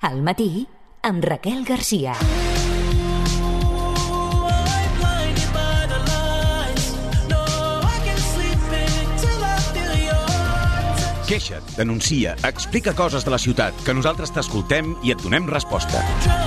Al matí, amb Raquel Garcia. Queixa't, denuncia, explica coses de la ciutat, que nosaltres t'escoltem i et donem resposta.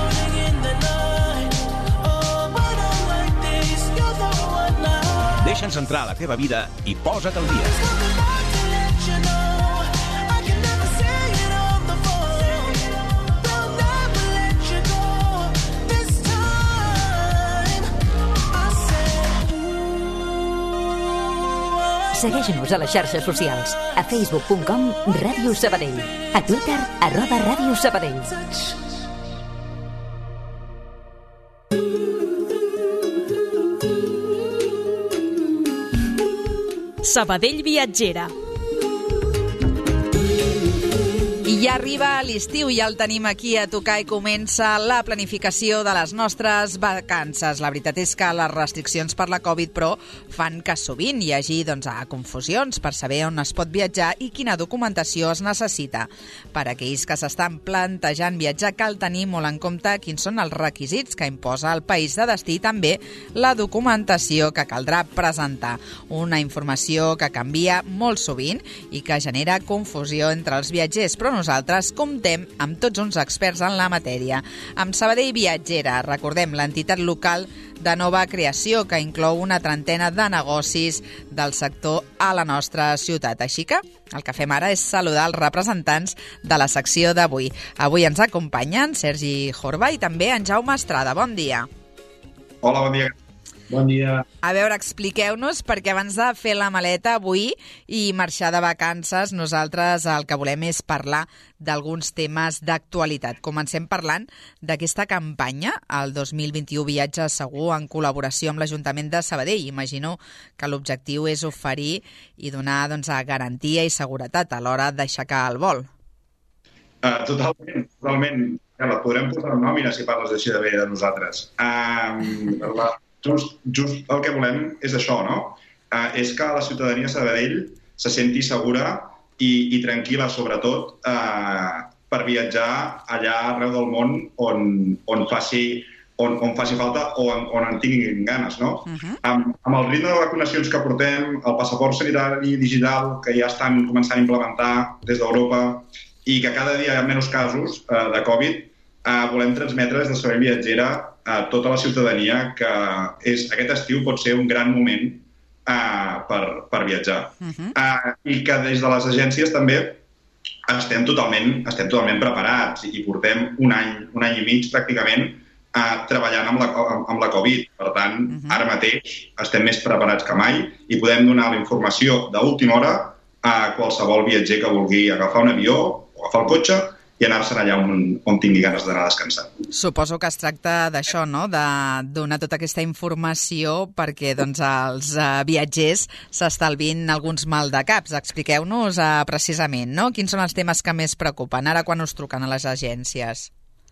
Deixa'ns entrar a la teva vida i posa't al dia. Segueix-nos a les xarxes socials. A facebook.com/Ràdio Sabadell. A Twitter, @Ràdio Sabadell. Sabadell Viatgera. I ja arriba l'estiu, ja el tenim aquí a tocar i comença la planificació de les nostres vacances. La veritat és que les restriccions per la Covid, però, fan que sovint hi hagi confusions per saber on es pot viatjar i quina documentació es necessita. Per aquells que s'estan plantejant viatjar, cal tenir molt en compte quins són els requisits que imposa el país de destí i també la documentació que caldrà presentar. Una informació que canvia molt sovint i que genera confusió entre els viatgers, però nosaltres comptem amb tots uns experts en la matèria. Amb Sabadell Viatgera, recordem, l'entitat local de nova creació que inclou una trentena de negocis del sector a la nostra ciutat. Així que el que fem ara és saludar els representants de la secció d'avui. Avui ens acompanyen Sergi Jorba i també en Jaume Estrada. Bon dia. Hola, bon dia. Bon dia. A veure, expliqueu-nos, perquè abans de fer la maleta avui i marxar de vacances, nosaltres el que volem és parlar d'alguns temes d'actualitat. Comencem parlant d'aquesta campanya, el 2021 Viatge Segur, en col·laboració amb l'Ajuntament de Sabadell. Imagino que l'objectiu és oferir i donar garantia i seguretat a l'hora d'aixecar el vol. Totalment. Ja podrem posar en nòmina si parles així de bé de nosaltres. Just el que volem és això, no? És que la ciutadania de Sabadell se senti segura i tranquil·la, sobretot, per viatjar allà arreu del món on faci falta o on en tinguin ganes, no? Amb el ritme de vacunacions que portem, el passaport sanitari digital que ja estan començant a implementar des d'Europa i que cada dia hi ha menys casos de Covid, volem transmetre des de Sabadell Viatgera a tota la ciutadania que aquest estiu pot ser un gran moment per viatjar. I que des de les agències també estem totalment preparats i portem un any i mig pràcticament treballant amb la Covid. Per tant, ara mateix estem més preparats que mai i podem donar la informació d'última hora a qualsevol viatger que vulgui agafar un avió o agafar el cotxe i anar-se'n allà on tingui ganes d'anar a descansar. Suposo que es tracta d'això, no?, de donar tota aquesta informació perquè els viatgers s'estalvin alguns maldecaps. Expliqueu-nos precisament, no?, quins són els temes que més preocupen ara quan us truquen a les agències.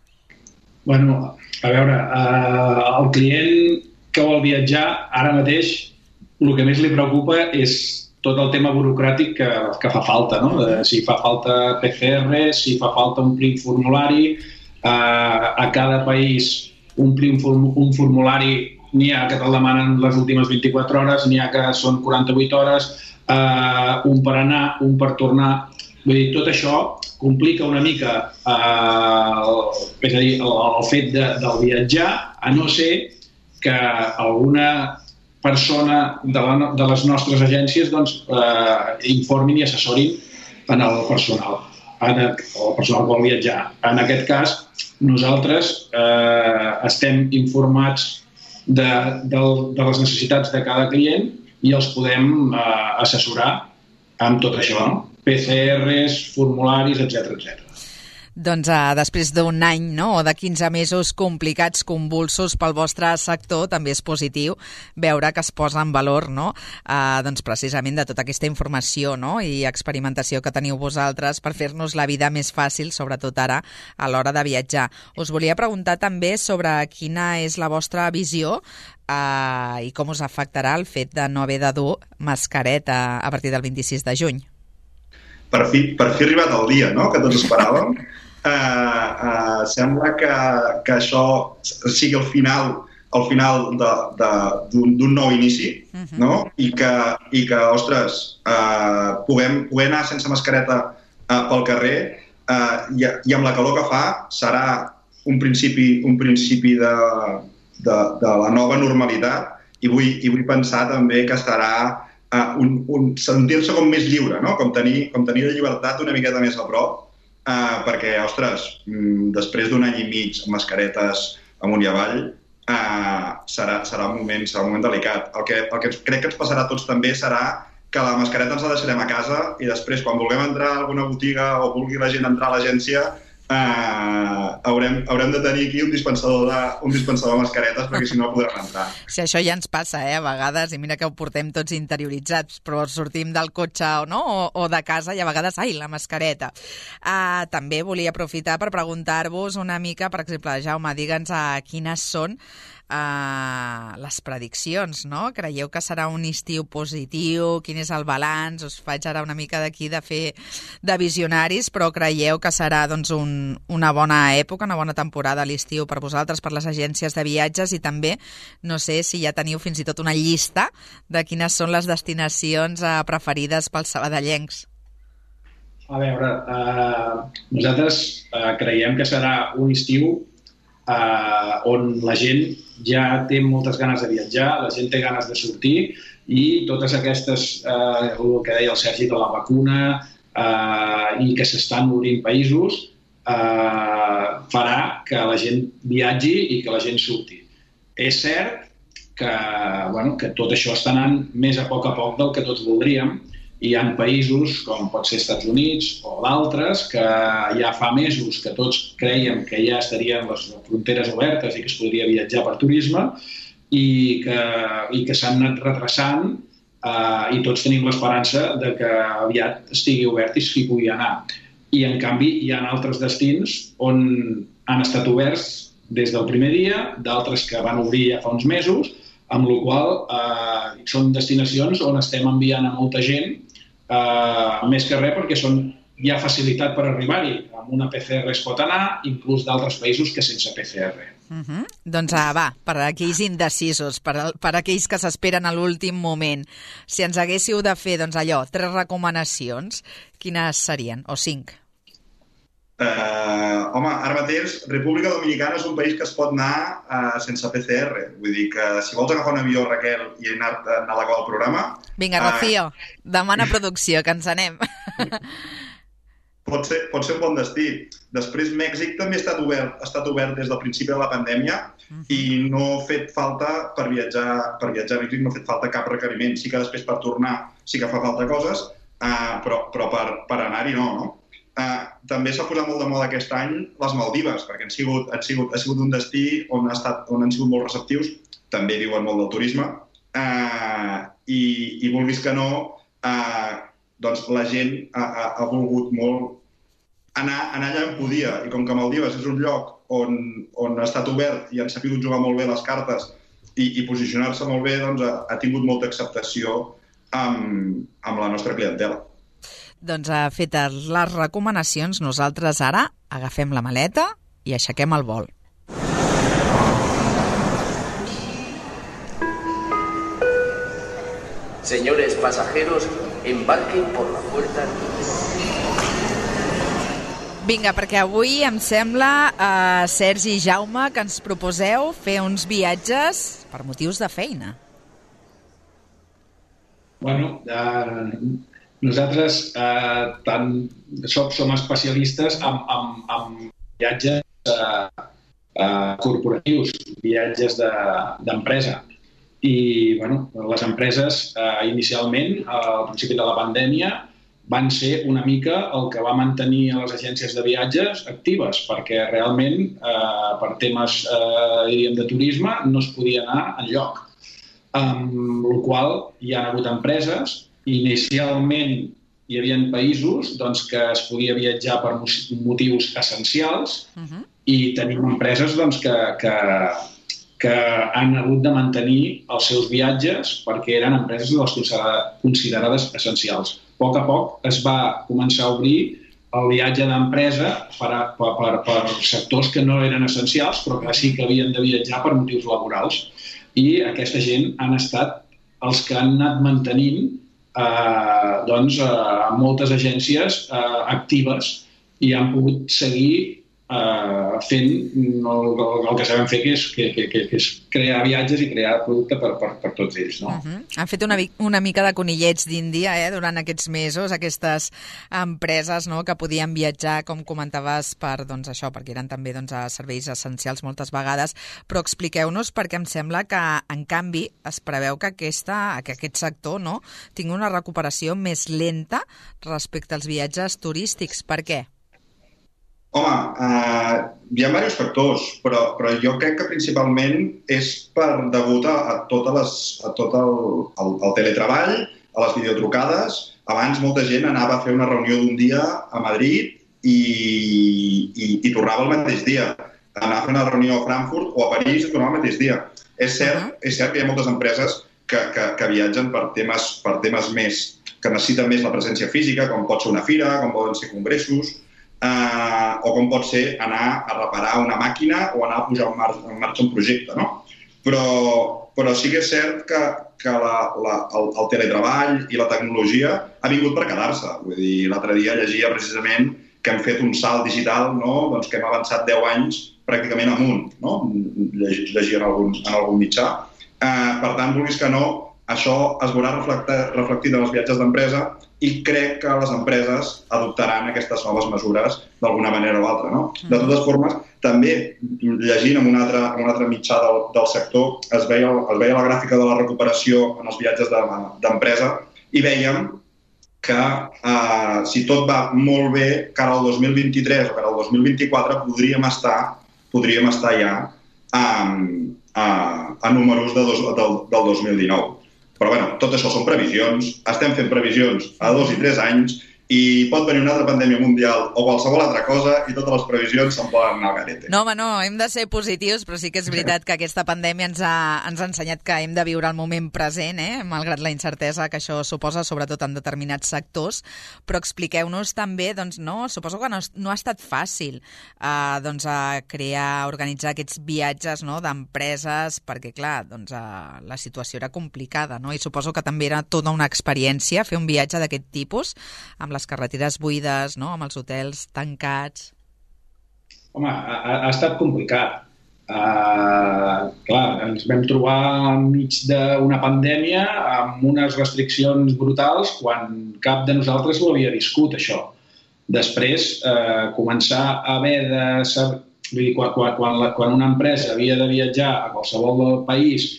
Bueno, a veure, el client que vol viatjar ara mateix el que més li preocupa és tot el tema burocràtic que fa falta, no? Si fa falta PCR, si fa falta omplir formulari, a cada país omplir un formulari, n'hi ha que te'l demanen les últimes 24 hores, n'hi ha que són 48 hores, un per anar, un per tornar. Vull dir, tot això complica una mica és a dir, el fet del viatjar, a no ser que alguna persona de les nostres agències informin i assessorin en el personal, el personal que vol viatjar. En aquest cas, nosaltres estem informats de les necessitats de cada client i els podem assessorar amb tot això, no? PCRs, formularis, etc. Doncs després d'un any, no?, o de 15 mesos complicats, convulsos pel vostre sector, també és positiu veure que es posa en valor, no?, precisament de tota aquesta informació, no?, i experimentació que teniu vosaltres per fer-nos la vida més fàcil, sobretot ara a l'hora de viatjar. Us volia preguntar també sobre quina és la vostra visió i com us afectarà el fet de no haver de dur mascareta a partir del 26 de juny. Per fi ha arribat el dia, no?, que tots esperàvem. sembla que això sigui el final d'un nou inici, no? I que ostres, poder anar sense mascareta pel carrer i amb la calor que fa serà un principi de la nova normalitat i vull pensar també que serà sentir-se com més lliure, no? Com tenir la llibertat una miqueta més a prop, perquè, ostres, després d'un any i mig amb mascaretes amunt i avall, serà un moment delicat. El que crec que ens passarà a tots també serà que la mascareta ens la deixarem a casa i després, quan vulguem entrar a alguna botiga o vulgui la gent entrar a l'agència, haurem de tenir aquí un dispensador de mascaretes perquè si no podrem entrar. Sí, això ja ens passa, a vegades, i mira que ho portem tots interioritzats, però sortim del cotxe o de casa i a vegades, la mascareta. També volia aprofitar per preguntar-vos una mica, per exemple, Jaume, digue'ns quines són les prediccions, no? Creieu que serà un estiu positiu? Quin és el balanç? Us faig ara una mica d'aquí de fer de visionaris, però creieu que serà doncs, una bona època, una bona temporada a l'estiu per vosaltres, per les agències de viatges, i també, no sé si ja teniu fins i tot una llista de quines són les destinacions preferides pels sabadellencs. A veure, nosaltres creiem que serà un estiu on la gent ja té moltes ganes de viatjar, la gent té ganes de sortir i totes aquestes, el que deia el Sergi de la vacuna i que s'estan obrint països, farà que la gent viatgi i que la gent surti. És cert que tot això està anant més a poc del que tots voldríem. Hi ha països, com pot ser Estats Units o d'altres, que ja fa mesos que tots creiem que ja estarien les fronteres obertes i que es podria viatjar per turisme i que s'han anat retrasant i tots tenim l'esperança de que aviat estigui obert i s'hi pugui anar. I, en canvi, hi ha altres destins on han estat oberts des del primer dia, d'altres que van obrir ja fa uns mesos, amb la qual són destinacions on estem enviant a molta gent, més que res perquè hi ha facilitat per arribar-hi. Amb una PCR es pot anar, inclús d'altres països que sense PCR. Doncs per aquells indecisos, per aquells que s'esperen a l'últim moment, si ens haguéssiu de fer 3 recomanacions, quines serien? O 5? Home, ara mateix República Dominicana és un país que es pot anar sense PCR. Vull dir que si vols agafar un avió, Raquel, i anar a l'acabar el programa... Vinga, Rocío, demana producció, que ens anem. Pot ser un bon destí. Després, Mèxic també ha estat obert des del principi de la pandèmia i no ha fet falta per viatjar a Mèxic, no ha fet falta cap requeriment. Sí que després per tornar sí que fa falta coses, però per anar-hi no? També s'ha posat molt de moda aquest any les Maldives, perquè ha sigut un destí on han sigut molt receptius, també diuen molt del turisme, i vulguis que no, doncs la gent ha volgut molt anar allà on podia, i com que Maldives és un lloc on ha estat obert i han sabut jugar molt bé les cartes i posicionar-se molt bé, doncs ha tingut molta acceptació amb la nostra clientela. Doncs fetes les recomanacions, nosaltres ara agafem la maleta i aixequem el vol. Señores pasajeros, embarquen por la puerta. Vinga, perquè avui em sembla, Sergi i Jaume, que ens proposeu fer uns viatges per motius de feina. Bueno, nosaltres som especialistes en viatges corporatius, viatges d'empresa. I les empreses, inicialment, al principi de la pandèmia, van ser una mica el que va mantenir les agències de viatges actives, perquè realment, per temes de turisme, no es podia anar enlloc. Amb la qual hi ha hagut empreses. Inicialment hi havia països que es podia viatjar per motius essencials i tenim empreses que han hagut de mantenir els seus viatges perquè eren empreses considerades essencials. A poc es va començar a obrir el viatge d'empresa per sectors que no eren essencials, però que sí que havien de viatjar per motius laborals. I aquesta gent han estat els que han anat mantenint moltes agències actives i han pogut seguir fent el que sabem fer, que és crear viatges i crear producte per tots ells. No? Han fet una mica de conillets d'Índia durant aquests mesos, aquestes empreses que podien viatjar, com comentaves, perquè eren també serveis essencials moltes vegades, però expliqueu-nos, perquè em sembla que, en canvi, es preveu que aquest sector tingui una recuperació més lenta respecte als viatges turístics. Per què? Home, hi ha diversos factors, però jo crec que principalment és degut a tot el teletreball, a les videotrucades. Abans molta gent anava a fer una reunió d'un dia a Madrid i tornava el mateix dia. Anava a fer una reunió a Frankfurt o a París i tornava el mateix dia. És cert que hi ha moltes empreses que viatgen per temes més que necessiten més la presència física, com pot ser una fira, com poden ser congressos, o com pot ser anar a reparar una màquina o anar a posar en marxa un projecte, no? Però sí que és cert que el teletreball i la tecnologia ha vingut per quedar-se. Vull dir, l'altre dia llegia precisament que hem fet un salt digital, no? Que hem avançat 10 anys pràcticament amunt, no? Llegia en algun mitjà. Per tant, vulguis que no, això es veurà reflectit en els viatges d'empresa i crec que les empreses adoptaran aquestes noves mesures d'alguna manera o altra. No? De totes formes, també llegint en un altre mitjà del sector es veia la gràfica de la recuperació en els viatges d'empresa i vèiem que si tot va molt bé, cara al 2023 o cara al 2024 podríem estar ja a números del 2019. Però bueno, tot això són previsions, estem fent previsions a 2 i 3 anys i pot venir una altra pandèmia mundial o qualsevol altra cosa i totes les previsions se'n poden anar al garete. No, home, no, hem de ser positius, però sí que és veritat que aquesta pandèmia ens ha ensenyat que hem de viure el moment present, malgrat la incertesa que això suposa, sobretot en determinats sectors. Però expliqueu-nos també, suposo que no ha estat fàcil organitzar aquests viatges d'empreses, perquè, clar, la situació era complicada, no? I suposo que també era tota una experiència fer un viatge d'aquest tipus, amb les carreteres buides, amb els hotels tancats. Home, ha estat complicat. Clar, ens vam trobar enmig d'una pandèmia amb unes restriccions brutals quan cap de nosaltres ho havia viscut, això. Després, començar a haver de... Vull dir, quan una empresa havia de viatjar a qualsevol país,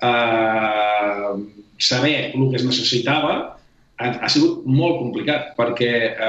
saber el que es necessitava ha sigut molt complicat perquè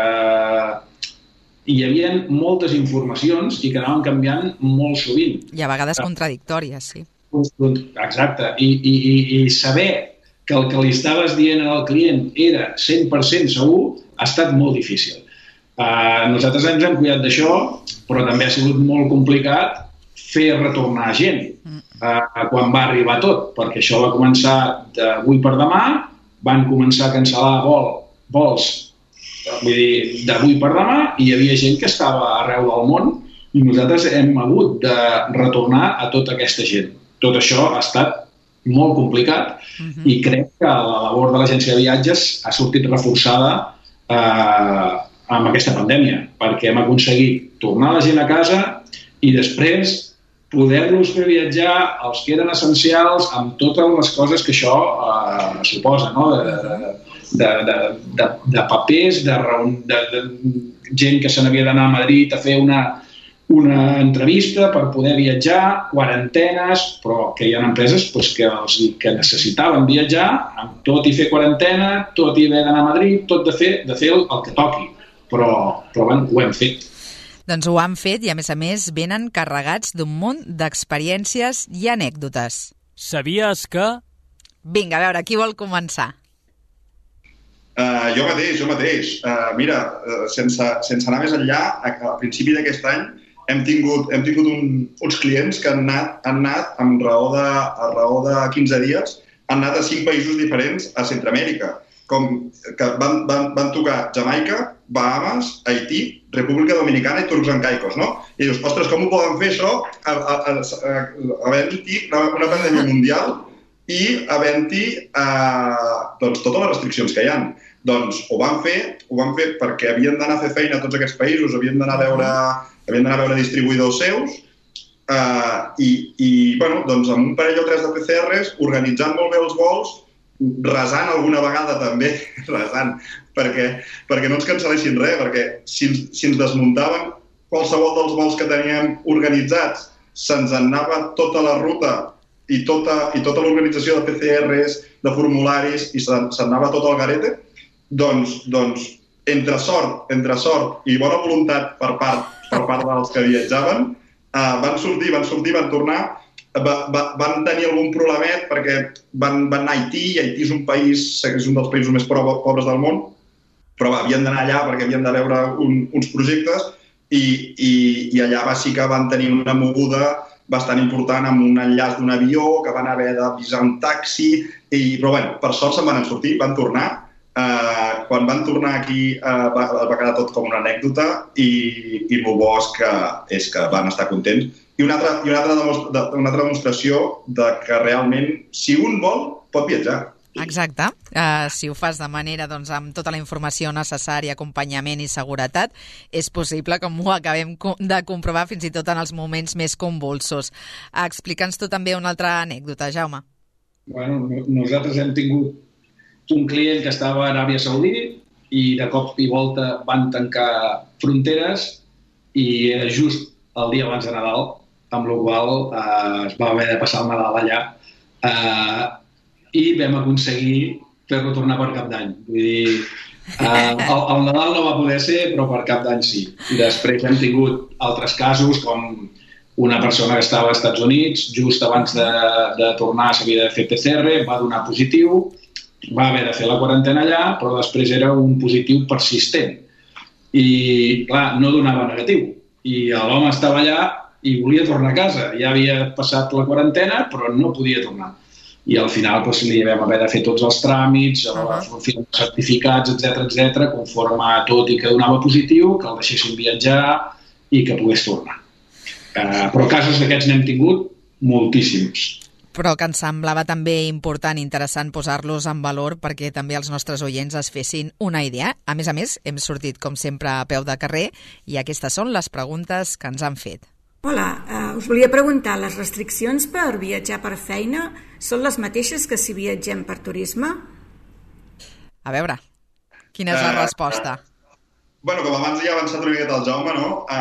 hi havia moltes informacions i que anaven canviant molt sovint. I a vegades contradictòries, sí. Exacte. I saber que el que li estaves dient al client era 100% segur ha estat molt difícil. Nosaltres ens hem cuidat d'això, però també ha sigut molt complicat fer retornar gent quan va arribar tot, perquè això va començar d'avui per demà, van començar a cancel·lar vols d'avui per demà i hi havia gent que estava arreu del món i nosaltres hem hagut de retornar a tota aquesta gent. Tot això ha estat molt complicat i crec que la labor de l'agència de viatges ha sortit reforçada amb aquesta pandèmia, perquè hem aconseguit tornar la gent a casa i després poder-los fer viatjar els que eren essencials amb totes les coses que això suposa, no? De papers, de gent que se n'havia d'anar a Madrid a fer una entrevista per poder viatjar, quarantenes, però que hi ha empreses que necessitaven viatjar, amb tot i fer quarantena, tot i haver d'anar a Madrid, tot de fer el que toqui. Però bueno, ho hem fet. Doncs ho han fet i, a més, venen carregats d'un munt d'experiències i anècdotes. Sabies que... Vinga, a veure, qui vol començar? Jo mateix. Mira, sense anar més enllà, a principi d'aquest any hem tingut uns clients que han anat amb raó de 15 dies, han anat a 5 països diferents a Centroamèrica. Com que van tocar Jamaica, Bahamas, Haití, República Dominicana i Turcs en Caicos, no? I dius, ostres, com ho poden fer això havent-hi una pandèmia mundial i havent-hi totes les restriccions que hi ha? Doncs ho van fer perquè havien d'anar a fer feina a tots aquests països, havien d'anar a veure distribuïdors seus i doncs amb un parell o tres de PCRs, organitzant molt bé els vols, resant alguna vegada també, perquè no ens cancel·lessin res, perquè si ens desmuntaven qualsevol dels vols que teníem organitzats, se'ns anava tota la ruta i tota l'organització de PCRs, de formularis, i se'n anava tot al garete, doncs entre sort i bona voluntat per part dels que viatjaven, van sortir, van tornar. Van tenir algun problemet perquè van anar a Haití, i Haití és un dels països més pobres del món, però havien d'anar allà perquè havien de veure uns projectes i allà sí que van tenir una moguda bastant important amb un enllaç d'un avió que van haver d'avisar un taxi, però per sort se'n van sortir, van tornar. Quan van tornar aquí va quedar tot com una anècdota i el bo és que van estar contents. I una altra demostració de que realment, si un vol, pot viatjar. Exacte. Si ho fas de manera amb tota la informació necessària, acompanyament i seguretat, és possible, com ho acabem de comprovar, fins i tot en els moments més convulsos. Explica'ns tu també una altra anècdota, Jaume. Bueno, nosaltres hem tingut un client que estava a Aràbia Saudí i de cop i volta van tancar fronteres i era just el dia abans de Nadal, amb la qual es va haver de passar el Nadal allà i vam aconseguir fer-lo tornar per Cap d'Any. Vull dir, el Nadal no va poder ser, però per Cap d'Any sí. I després hem tingut altres casos, com una persona que estava als Estats Units, just abans de tornar s'havia de fer PCR, va donar positiu, va haver de fer la quarantena allà, però després era un positiu persistent. I, clar, no donava negatiu. I l'home estava allà i volia tornar a casa. Ja havia passat la quarantena, però no podia tornar. I al final li vam haver de fer tots els tràmits, els certificats, etc, conforme a tot i que donava positiu, que el deixessin viatjar i que pogués tornar. Però casos d'aquests n'hem tingut moltíssims. Però que ens semblava també important i interessant posar-los en valor perquè també els nostres oients es fessin una idea. A més, hem sortit, com sempre, a peu de carrer i aquestes són les preguntes que ens han fet. Hola, us volia preguntar, les restriccions per viatjar per feina són les mateixes que si viatgem per turisme? A veure, quina és la resposta? Bueno, com abans ja ha avançat una miqueta el Jaume,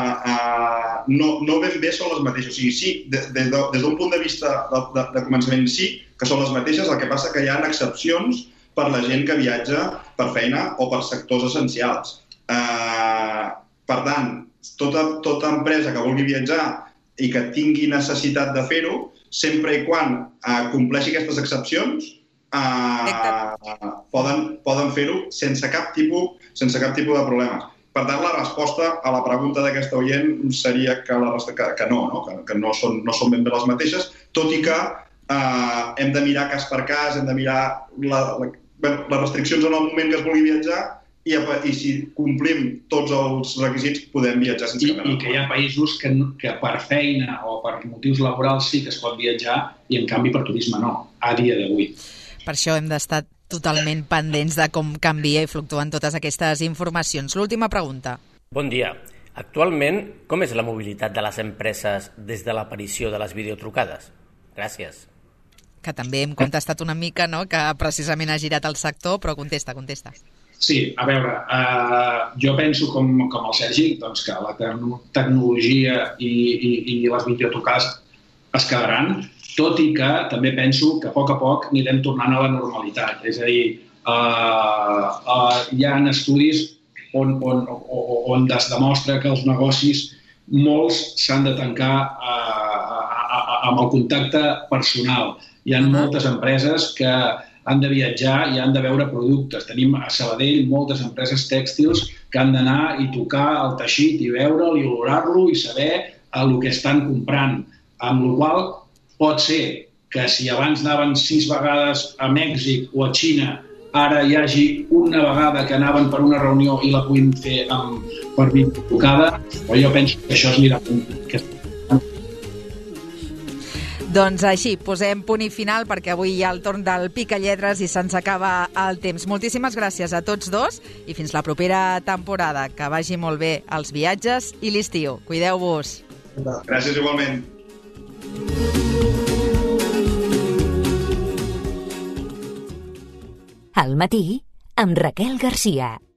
no ben bé són les mateixes. O sigui, sí, des d'un punt de vista de començament sí que són les mateixes, el que passa que hi ha excepcions per la gent que viatja per feina o per sectors essencials. Per tant, tota empresa que vulgui viatjar i que tingui necessitat de fer-ho, sempre i quan compleixi aquestes excepcions, poden fer-ho sense cap tipus de problemes. Per tant, la resposta a la pregunta d'aquesta oient seria que no són ben bé les mateixes, tot i que hem de mirar cas per cas, hem de mirar les restriccions en el moment que es vulgui viatjar i si complim tots els requisits podem viatjar sense cap mena de problema. I que hi ha països que per feina o per motius laborals sí que es pot viatjar i en canvi per turisme no, a dia d'avui. Per això hem d'estar totalment pendents de com canvia i fluctuen totes aquestes informacions. L'última pregunta. Bon dia. Actualment, com és la mobilitat de les empreses des de l'aparició de les videotrucades? Gràcies. Que també hem contestat una mica, no?, que precisament ha girat el sector, però contesta. Sí, a veure, jo penso com el Sergi, doncs que la tecnologia i les videotrucades es quedaran, tot i que també penso que a poc anirem tornant a la normalitat. És a dir, hi ha estudis on es demostra que els negocis, molts s'han de tancar amb el contacte personal. Hi ha moltes empreses que han de viatjar i han de veure productes. Tenim a Sabadell moltes empreses tèxtils que han d'anar i tocar el teixit i veure'l i olorar-lo i saber el que estan comprant. Amb la qual pot ser que si abans anaven 6 vegades a Mèxic o a Xina ara hi hagi una vegada que anaven per una reunió i la puguin fer per videotrucada, però jo penso que això es anirà Doncs així, posem punt i final perquè avui hi ha el torn del Picalletres i se'ns acaba el temps. Moltíssimes gràcies a tots dos i fins la propera temporada. Que vagi molt bé els viatges i l'estiu. Cuideu-vos. Gràcies igualment. Al matí, amb Raquel Garcia.